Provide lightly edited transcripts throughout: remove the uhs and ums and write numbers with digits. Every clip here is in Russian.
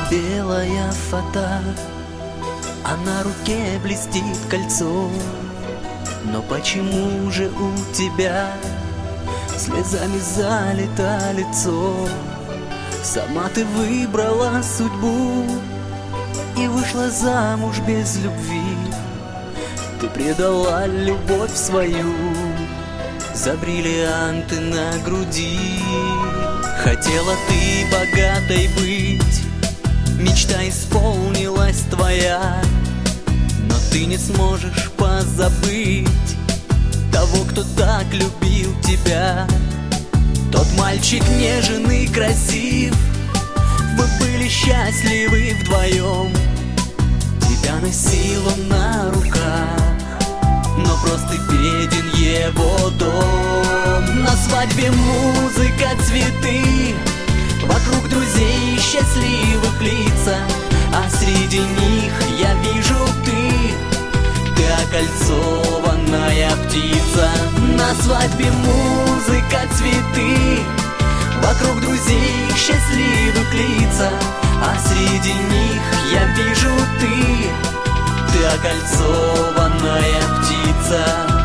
белая фата, а на руке блестит кольцо. Но почему же у тебя слезами залито лицо? Сама ты выбрала судьбу и вышла замуж без любви. Ты предала любовь свою за бриллианты на груди. Хотела ты богатой быть, мечта исполнилась твоя, но ты не сможешь позабыть того, кто так любил тебя. Тот мальчик нежен и красив, вы были счастливы вдвоем. Тебя носил он на руках, но просто беден его дом. На свадьбе музыка, цветы, вокруг друзей счастливых лица, а среди них я вижу ты окольцованная птица. На свадьбе музыка, цветы, вокруг друзей счастливых лица, а среди них я вижу ты окольцованная птица.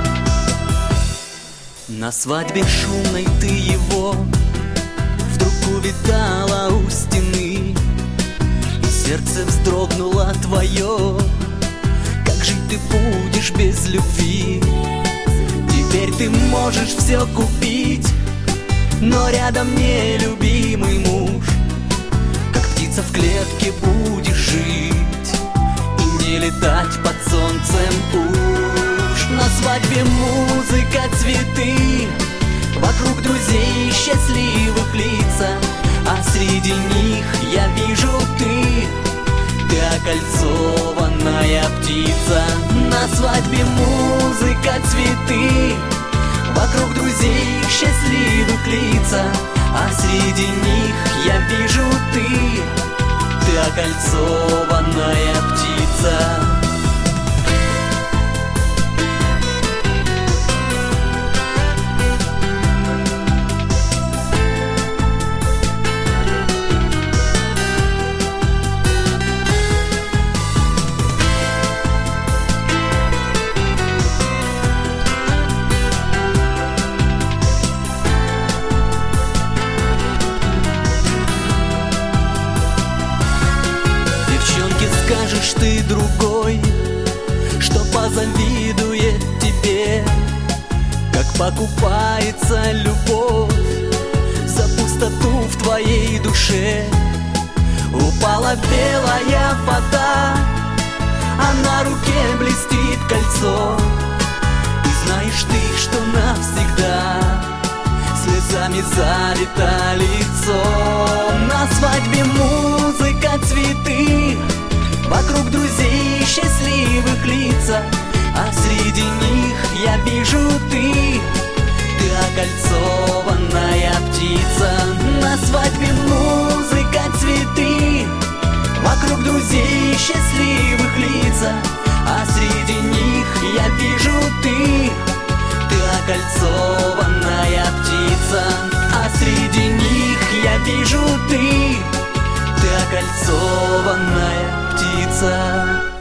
На свадьбе шумной ты его вдруг увидала у стены, и сердце вздрогнуло твое. Как жить ты будешь без любви? Теперь ты можешь все купить, но рядом нелюбимый муж. Как птица в клетке будешь жить и не летать под солнцем уж. На свадьбе музыка, цветы, вокруг друзей счастливых лица, а среди них я вижу ты окольцованная птица. На свадьбе музыка, цветы, вокруг друзей счастливых лица, а среди них я вижу ты окольцованная птица. Скажешь ты другой, что позавидует тебе, как покупается любовь за пустоту в твоей душе. Упала белая фата, а на руке блестит кольцо, и знаешь ты, что навсегда слезами залито лицо. На свадьбе музыка, цветы, вокруг друзей счастливых лица, а среди них я вижу ты окольцованная птица. На свадьбе музыка, цветы, вокруг друзей счастливых лица, а среди них я вижу ты окольцованная птица, а среди них я вижу ты окольцованная птица.